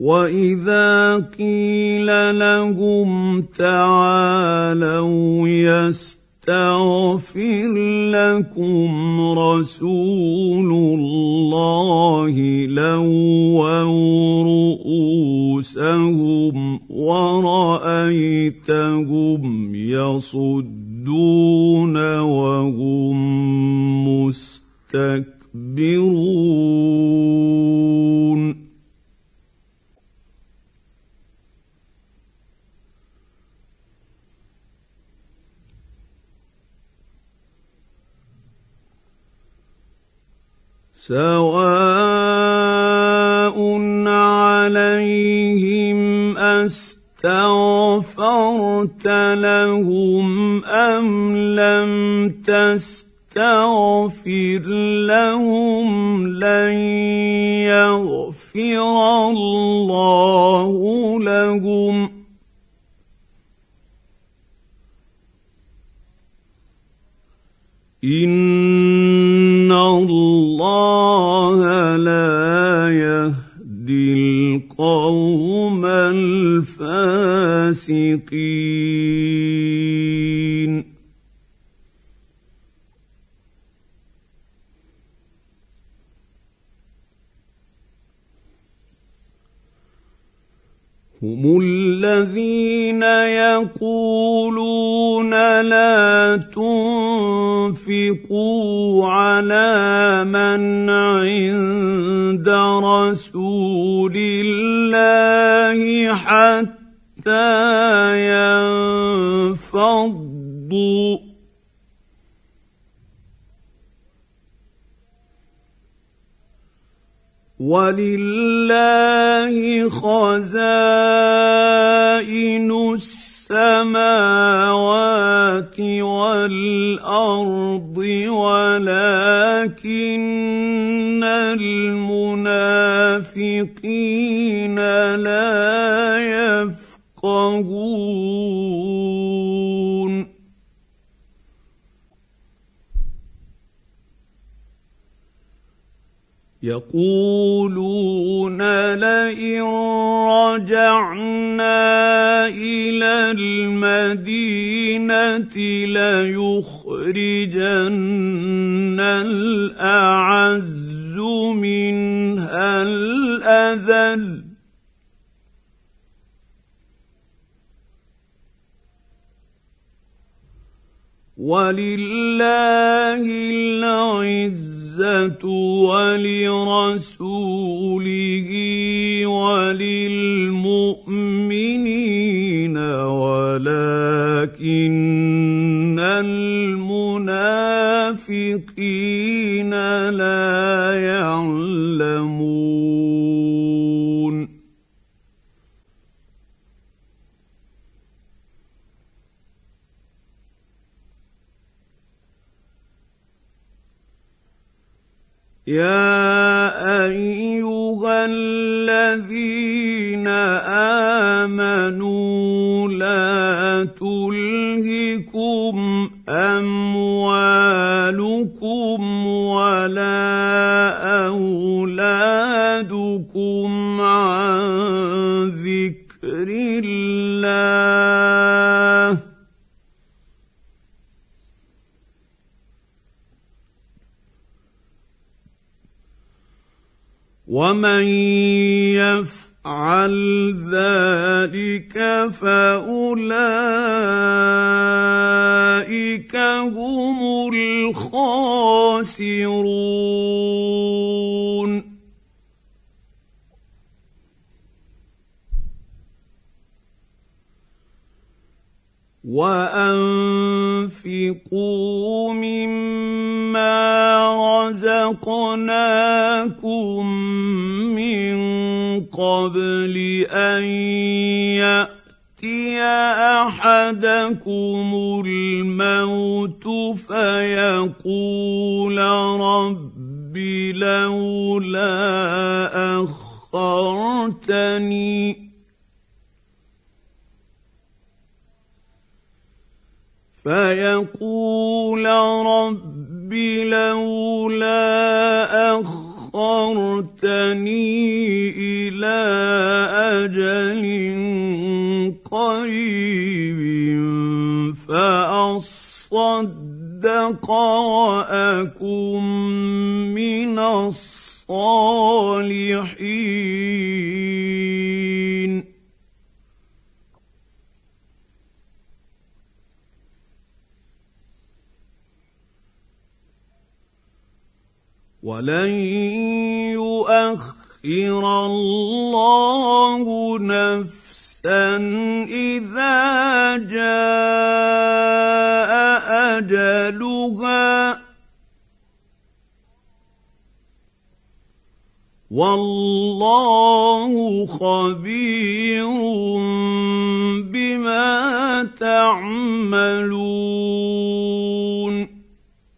وإذا قيل لهم تعالوا يستغفر لكم رسول الله لووا رؤوسهم ورأيتهم يصدون وهم مستكبرون سواء عليهم أستغفرت لهم أم لم تستغفر لهم لن يغفر الله لهم إن الله لا يهدي القوم الفاسقين هم الذين يقولون لا تنفقوا على من عند رسول الله حتى ينفضوا ولله خزائن السماوات والأرض ولكن المنافقين لا يفقهون يقولون لئن رجعنا إلى المدينة ليخرجن الأعز منها الأذل ولله العزة ولرسوله وللمؤمنين ولكن المنافقين لا يعلمون يا أيها الذين آمنوا لا تلهكم أموالكم ولا أولادكم عن ذكر الله ومن يفعل ذلك فأولئك هم الخاسرون وأنفقوا مما رزقناكم من قبل أن يأتي أحدكم الموت فيقول رب لولا أخرتني إلى أجل قريب فأصدق وأكن من الصالحين ولن يؤخر الله نفسا إذا جاء أجلها والله خبير بما تعملون